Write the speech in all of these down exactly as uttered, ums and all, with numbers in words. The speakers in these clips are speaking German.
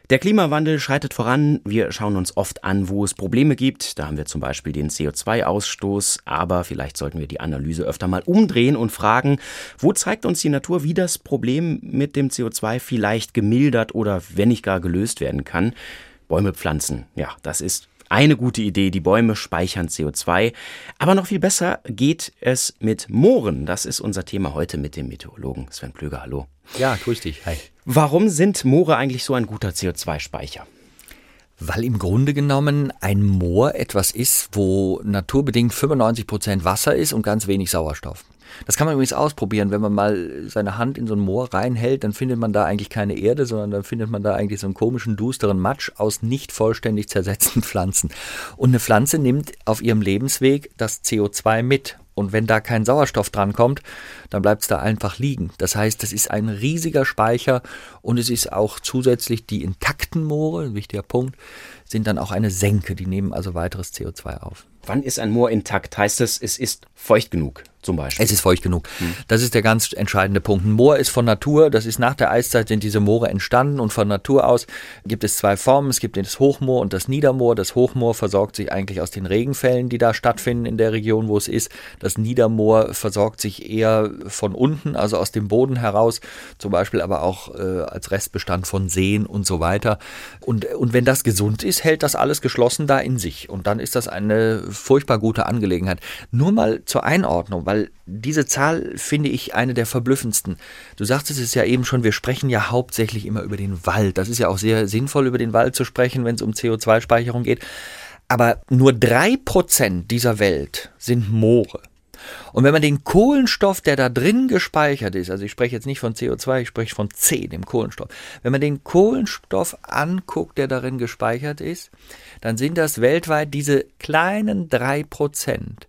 Der Klimawandel schreitet voran. Wir schauen uns oft an, wo es Probleme gibt. Da haben wir zum Beispiel den C O zwei Ausstoß. Aber vielleicht sollten wir die Analyse öfter mal umdrehen und fragen, wo zeigt uns die Natur, wie das Problem mit dem C O zwei vielleicht gemildert oder wenn nicht gar gelöst werden kann. Bäume pflanzen, ja, das ist eine gute Idee. Die Bäume speichern C O zwei. Aber noch viel besser geht es mit Mooren. Das ist unser Thema heute mit dem Meteorologen Sven Plöger. Hallo. Ja, grüß dich. Hi. Warum sind Moore eigentlich so ein guter C O zwei Speicher? Weil im Grunde genommen ein Moor etwas ist, wo naturbedingt fünfundneunzig Prozent Wasser ist und ganz wenig Sauerstoff. Das kann man übrigens ausprobieren, wenn man mal seine Hand in so ein Moor reinhält, dann findet man da eigentlich keine Erde, sondern dann findet man da eigentlich so einen komischen, dusteren Matsch aus nicht vollständig zersetzten Pflanzen. Und eine Pflanze nimmt auf ihrem Lebensweg das C O zwei mit. Und wenn da kein Sauerstoff dran kommt, dann bleibt es da einfach liegen. Das heißt, das ist ein riesiger Speicher und es ist auch zusätzlich die intakten Moore, ein wichtiger Punkt, sind dann auch eine Senke, die nehmen also weiteres C O zwei auf. Wann ist ein Moor intakt? Heißt es, es ist feucht genug zum Beispiel? Es ist feucht genug. Hm. Das ist der ganz entscheidende Punkt. Ein Moor ist von Natur, das ist nach der Eiszeit, sind diese Moore entstanden und von Natur aus gibt es zwei Formen. Es gibt das Hochmoor und das Niedermoor. Das Hochmoor versorgt sich eigentlich aus den Regenfällen, die da stattfinden in der Region, wo es ist. Das Niedermoor versorgt sich eher von unten, also aus dem Boden heraus, zum Beispiel aber auch äh, als Restbestand von Seen und so weiter. Und, und wenn das gesund ist, hält das alles geschlossen da in sich. Und dann ist das eine furchtbar gute Angelegenheit. Nur mal zur Einordnung, weil diese Zahl finde ich eine der verblüffendsten. Du sagtest es ja eben schon, wir sprechen ja hauptsächlich immer über den Wald. Das ist ja auch sehr sinnvoll, über den Wald zu sprechen, wenn es um C O zwei Speicherung geht. Aber nur drei Prozent dieser Welt sind Moore. Und wenn man den Kohlenstoff, der da drin gespeichert ist, also ich spreche jetzt nicht von C O zwei, ich spreche von C, dem Kohlenstoff. Wenn man den Kohlenstoff anguckt, der darin gespeichert ist, dann sind das weltweit diese kleinen drei Prozent,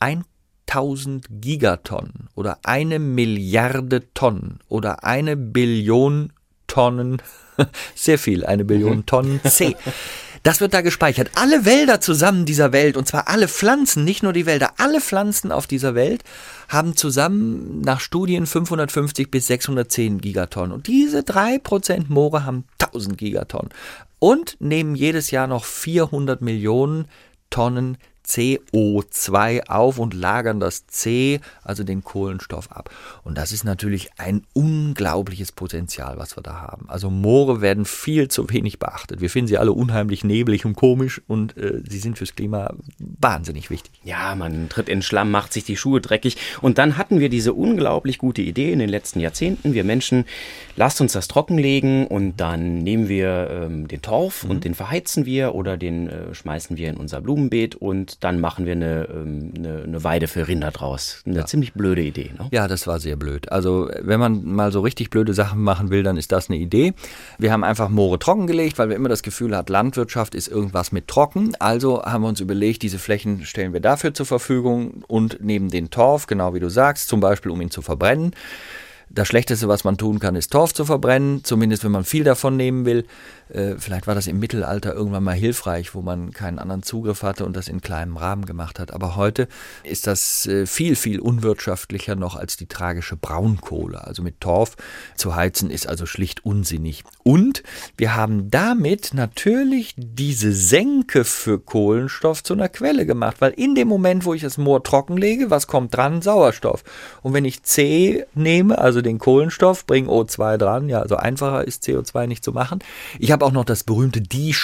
tausend Gigatonnen oder eine Milliarde Tonnen oder eine Billion Tonnen, sehr viel, eine Billion Tonnen C. Das wird da gespeichert. Alle Wälder zusammen dieser Welt, und zwar alle Pflanzen, nicht nur die Wälder, alle Pflanzen auf dieser Welt haben zusammen nach Studien fünfhundertfünfzig bis sechshundertzehn Gigatonnen. Und diese drei Prozent Moore haben tausend Gigatonnen und nehmen jedes Jahr noch vierhundert Millionen Tonnen C O zwei auf und lagern das C, also den Kohlenstoff, ab. Und das ist natürlich ein unglaubliches Potenzial, was wir da haben. Also Moore werden viel zu wenig beachtet. Wir finden sie alle unheimlich neblig und komisch und äh, sie sind fürs Klima wahnsinnig wichtig. Ja, man tritt in Schlamm, macht sich die Schuhe dreckig. Und dann hatten wir diese unglaublich gute Idee in den letzten Jahrzehnten. Wir Menschen, lasst uns das trockenlegen und dann nehmen wir ähm, den Torf mhm. und den verheizen wir oder den äh, schmeißen wir in unser Blumenbeet und dann machen wir eine, eine, eine Weide für Rinder draus. Eine ja. ziemlich blöde Idee, ne? Ja, das war sehr blöd. Also wenn man mal so richtig blöde Sachen machen will, dann ist das eine Idee. Wir haben einfach Moore trockengelegt, weil wir immer das Gefühl hatten, Landwirtschaft ist irgendwas mit trocken. Also haben wir uns überlegt, diese Flächen stellen wir dafür zur Verfügung und neben den Torf, genau wie du sagst, zum Beispiel um ihn zu verbrennen. Das Schlechteste, was man tun kann, ist Torf zu verbrennen, zumindest wenn man viel davon nehmen will. Äh, vielleicht war das im Mittelalter irgendwann mal hilfreich, wo man keinen anderen Zugriff hatte und das in kleinem Rahmen gemacht hat. Aber heute ist das äh, viel, viel unwirtschaftlicher noch als die tragische Braunkohle. Also mit Torf zu heizen ist also schlicht unsinnig. Und wir haben damit natürlich diese Senke für Kohlenstoff zu einer Quelle gemacht, weil in dem Moment, wo ich das Moor trockenlege, was kommt dran? Sauerstoff. Und wenn ich C nehme, also den Kohlenstoff, bringe O zwei dran, ja, also einfacher ist C O zwei nicht zu machen. Ich habe auch noch das berühmte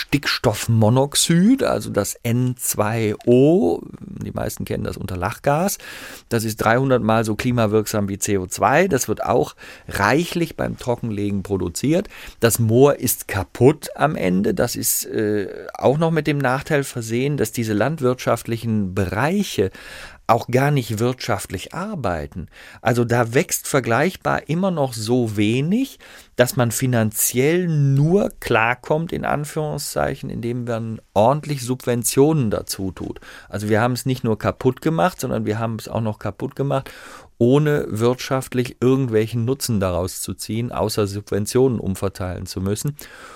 Distickstoffmonoxid, also das N zwei O. Die meisten kennen das unter Lachgas. Das ist dreihundert Mal so klimawirksam wie C O zwei. Das wird auch reichlich beim Trockenlegen produziert. Das Moor ist kaputt am Ende. Das ist äh, auch noch mit dem Nachteil versehen, dass diese landwirtschaftlichen Bereiche auch gar nicht wirtschaftlich arbeiten. Also da wächst vergleichbar immer noch so wenig, dass man finanziell nur klarkommt, in Anführungszeichen, indem man ordentlich Subventionen dazu tut. Also wir haben es nicht nur kaputt gemacht, sondern wir haben es auch noch kaputt gemacht, ohne wirtschaftlich irgendwelchen Nutzen daraus zu ziehen, außer Subventionen umverteilen zu müssen.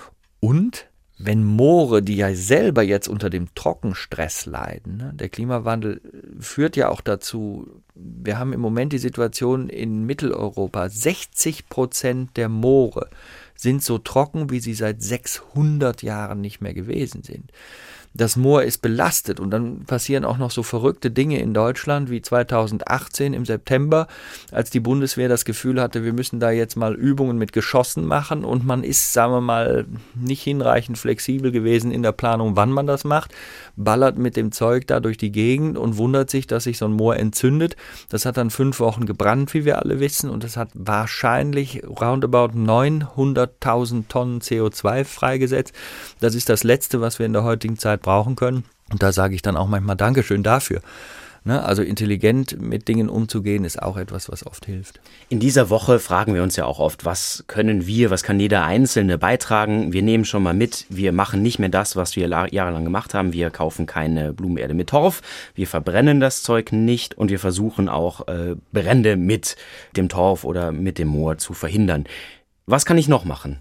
Und wenn Moore, die ja selber jetzt unter dem Trockenstress leiden, ne, der Klimawandel führt ja auch dazu, wir haben im Moment die Situation in Mitteleuropa, sechzig Prozent der Moore sind so trocken, wie sie seit sechshundert Jahren nicht mehr gewesen sind. Das Moor ist belastet und dann passieren auch noch so verrückte Dinge in Deutschland wie zweitausendachtzehn im September, als die Bundeswehr das Gefühl hatte, wir müssen da jetzt mal Übungen mit Geschossen machen und man ist, sagen wir mal, nicht hinreichend flexibel gewesen in der Planung, wann man das macht, ballert mit dem Zeug da durch die Gegend und wundert sich, dass sich so ein Moor entzündet. Das hat dann fünf Wochen gebrannt, wie wir alle wissen, und das hat wahrscheinlich roundabout neunhunderttausend Tonnen C O zwei freigesetzt. Das ist das Letzte, was wir in der heutigen Zeit brauchen können. Und da sage ich dann auch manchmal Dankeschön dafür. Ne? Also intelligent mit Dingen umzugehen, ist auch etwas, was oft hilft. In dieser Woche fragen wir uns ja auch oft, was können wir, was kann jeder Einzelne beitragen? Wir nehmen schon mal mit, wir machen nicht mehr das, was wir jahrelang gemacht haben. Wir kaufen keine Blumenerde mit Torf, wir verbrennen das Zeug nicht und wir versuchen auch äh, Brände mit dem Torf oder mit dem Moor zu verhindern. Was kann ich noch machen?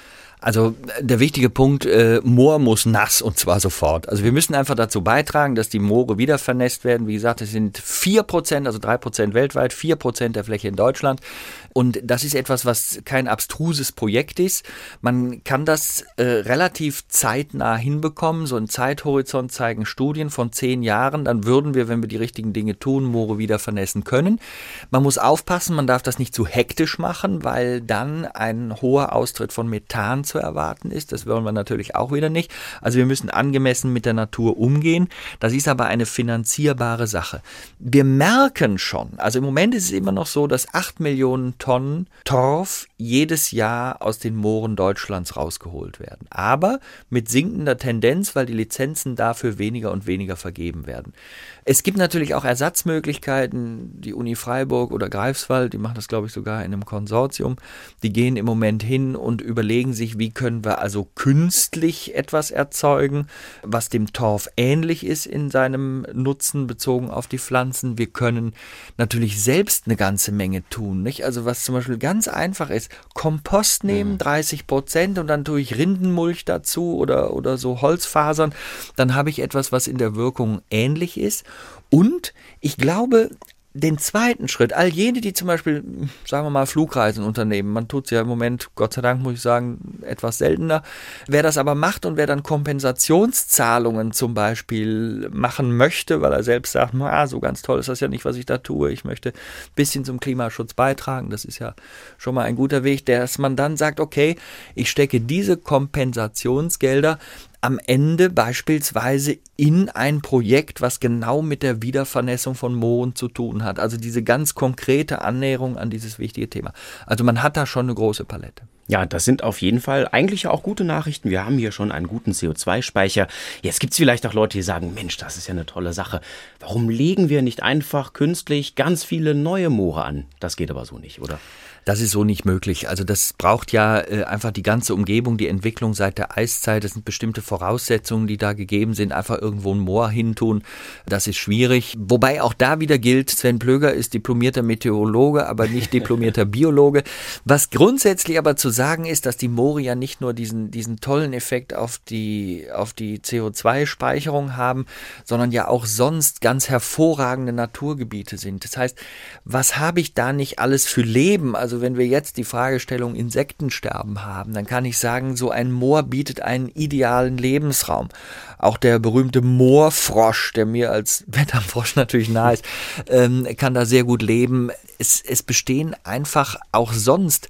Also der wichtige Punkt, äh, Moor muss nass und zwar sofort. Also wir müssen einfach dazu beitragen, dass die Moore wieder vernässt werden. Wie gesagt, es sind vier Prozent, also drei Prozent weltweit, vier Prozent der Fläche in Deutschland. Und das ist etwas, was kein abstruses Projekt ist. Man kann das äh, relativ zeitnah hinbekommen. So einen Zeithorizont zeigen Studien von zehn Jahren. Dann würden wir, wenn wir die richtigen Dinge tun, Moore wieder vernässen können. Man muss aufpassen, man darf das nicht zu hektisch machen, weil dann ein hoher Austritt von Methan zu erwarten ist. Das wollen wir natürlich auch wieder nicht. Also wir müssen angemessen mit der Natur umgehen. Das ist aber eine finanzierbare Sache. Wir merken schon, also im Moment ist es immer noch so, dass acht Millionen Tonnen Torf jedes Jahr aus den Mooren Deutschlands rausgeholt werden. Aber mit sinkender Tendenz, weil die Lizenzen dafür weniger und weniger vergeben werden. Es gibt natürlich auch Ersatzmöglichkeiten. Die Uni Freiburg oder Greifswald, die machen das, glaube ich, sogar in einem Konsortium. Die gehen im Moment hin und überlegen sich, wie können wir also künstlich etwas erzeugen, was dem Torf ähnlich ist in seinem Nutzen bezogen auf die Pflanzen. Wir können natürlich selbst eine ganze Menge tun, nicht? Also was zum Beispiel ganz einfach ist, Kompost nehmen, dreißig Prozent und dann tue ich Rindenmulch dazu oder, oder so Holzfasern. Dann habe ich etwas, was in der Wirkung ähnlich ist. Und ich glaube, den zweiten Schritt, all jene, die zum Beispiel, sagen wir mal, Flugreisen unternehmen, man tut es ja im Moment, Gott sei Dank muss ich sagen, etwas seltener, wer das aber macht und wer dann Kompensationszahlungen zum Beispiel machen möchte, weil er selbst sagt, na, so ganz toll ist das ja nicht, was ich da tue, ich möchte ein bisschen zum Klimaschutz beitragen, das ist ja schon mal ein guter Weg, dass man dann sagt, okay, ich stecke diese Kompensationsgelder am Ende beispielsweise in ein Projekt, was genau mit der Wiedervernässung von Mooren zu tun hat. Also diese ganz konkrete Annäherung an dieses wichtige Thema. Also man hat da schon eine große Palette. Ja, das sind auf jeden Fall eigentlich auch gute Nachrichten. Wir haben hier schon einen guten C O zwei Speicher. Jetzt gibt es vielleicht auch Leute, die sagen, Mensch, das ist ja eine tolle Sache. Warum legen wir nicht einfach künstlich ganz viele neue Moore an? Das geht aber so nicht, oder? Das ist so nicht möglich. Also das braucht ja äh, einfach die ganze Umgebung, die Entwicklung seit der Eiszeit. Das sind bestimmte Voraussetzungen, die da gegeben sind. Einfach irgendwo ein Moor hintun, das ist schwierig. Wobei auch da wieder gilt, Sven Plöger ist diplomierter Meteorologe, aber nicht diplomierter Biologe. Was grundsätzlich aber zu sagen ist, dass die Moore ja nicht nur diesen, diesen tollen Effekt auf die, auf die C O zwei Speicherung haben, sondern ja auch sonst ganz hervorragende Naturgebiete sind. Das heißt, was habe ich da nicht alles für Leben? Also wenn wir jetzt die Fragestellung Insektensterben haben, dann kann ich sagen, so ein Moor bietet einen idealen Lebensraum. Auch der berühmte Moorfrosch, der mir als Wetterfrosch natürlich nahe ist, ähm, kann da sehr gut leben. Es, es bestehen einfach auch sonst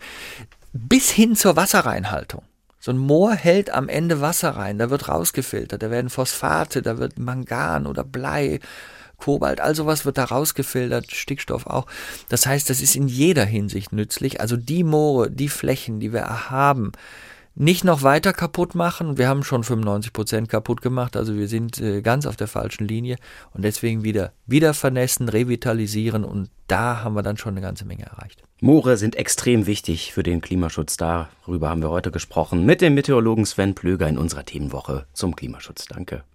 bis hin zur Wasserreinhaltung. So ein Moor hält am Ende Wasser rein, da wird rausgefiltert, da werden Phosphate, da wird Mangan oder Blei, Kobalt, all sowas wird da rausgefiltert, Stickstoff auch. Das heißt, das ist in jeder Hinsicht nützlich. Also die Moore, die Flächen, die wir haben, nicht noch weiter kaputt machen. Wir haben schon fünfundneunzig Prozent kaputt gemacht, also wir sind äh, ganz auf der falschen Linie und deswegen wieder, wieder vernässen, revitalisieren und da haben wir dann schon eine ganze Menge erreicht. Moore sind extrem wichtig für den Klimaschutz. Darüber haben wir heute gesprochen mit dem Meteorologen Sven Plöger in unserer Themenwoche zum Klimaschutz. Danke.